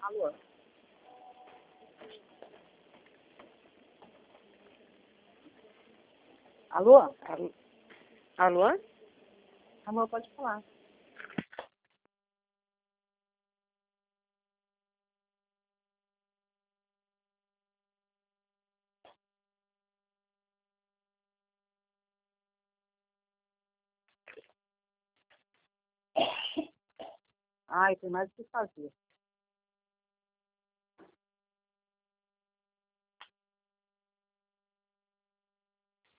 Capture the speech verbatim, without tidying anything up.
Alô? Alô? Alô? Alô? Alô, pode falar. Ai, tem mais o que fazer.